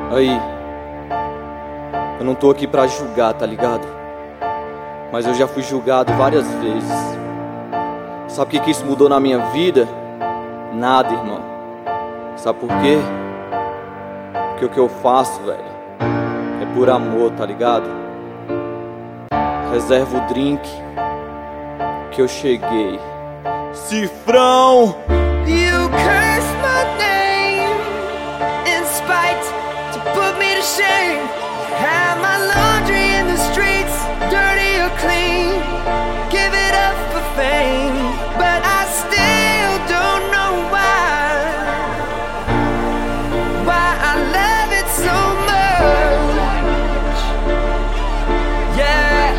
Aí, eu não tô aqui pra julgar, tá ligado? Mas eu já fui julgado várias vezes. Sabe o que isso mudou na minha vida? Nada, irmão. Sabe por quê? Porque o que eu faço, velho, é por amor, tá ligado? Reserva o drink que eu cheguei. Cifrão! You curse my name in spite to put me to shame. Have my laundry in the streets, dirty or clean. Give it up for fame, but I still don't know why I love it so much. Yeah.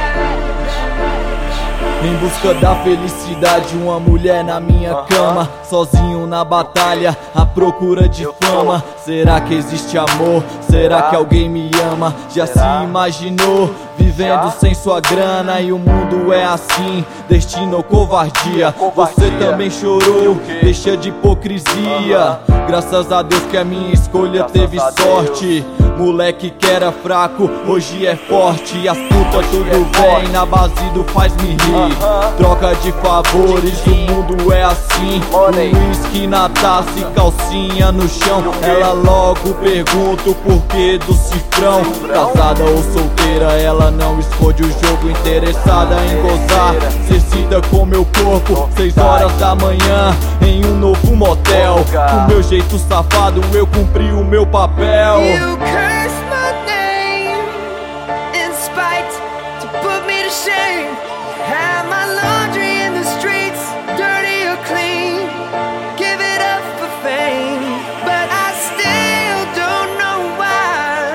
Em busca da felicidade, uma mulher na minha cama, sozinho na batalha, à procura de fama. Será que existe amor? Será que alguém me ama? Já se imaginou vivendo sem sua grana e o mundo é assim, destino ou covardia? Você também chorou, deixa de hipocrisia. Graças a Deus que a minha escolha teve sorte. Moleque que era fraco, hoje é forte. As putas tudo vem na base do faz-me rir. Troca de favores, o mundo é assim. Whisky na taça e calcinha no chão. Ela logo pergunta o porquê do cifrão. Casada ou solteira, ela não esconde o jogo. Interessada em gozar, se excita com meu corpo. 6 horas da manhã, em um novo motel. Do meu jeito safado, eu cumpri o meu papel. You curse my name in spite to put me to shame. Have my laundry in the streets, dirty or clean. Give it up for fame, but I still don't know why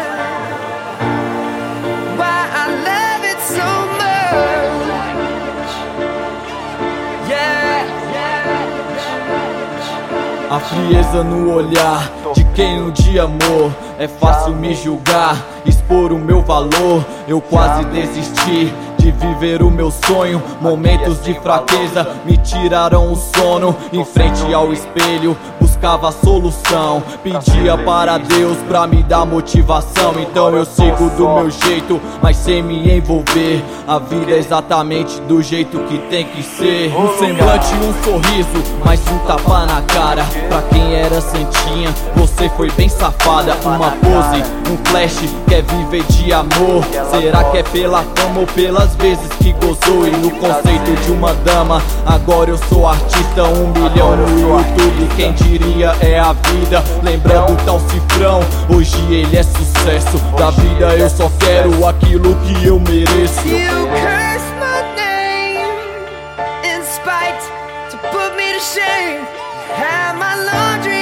I love it so much. Yeah. A frieza no olhar de quem um dia amou. É fácil me julgar, expor o meu valor. Eu quase desisti de viver o meu sonho. Momentos de fraqueza me tiraram o sono. Em frente ao espelho buscava a solução. Pedia para Deus pra me dar motivação. Então eu sigo do meu jeito, mas sem me envolver. A vida é exatamente do jeito que tem que ser. Um semblante, um sorriso, mais um tapa na cara. Pra quem era santinha, você foi bem safada. Uma pose, um flash, quer viver de amor. Será que é pela fama ou pelas vezes que gozou? E no conceito de uma dama, agora eu sou artista. 1 milhão no YouTube, quem diria é a vida. Lembrando tal cifrão, hoje ele é sucesso. Da vida eu só quero aquilo que eu mereço. You curse my name in spite to put me to shame. Have my laundry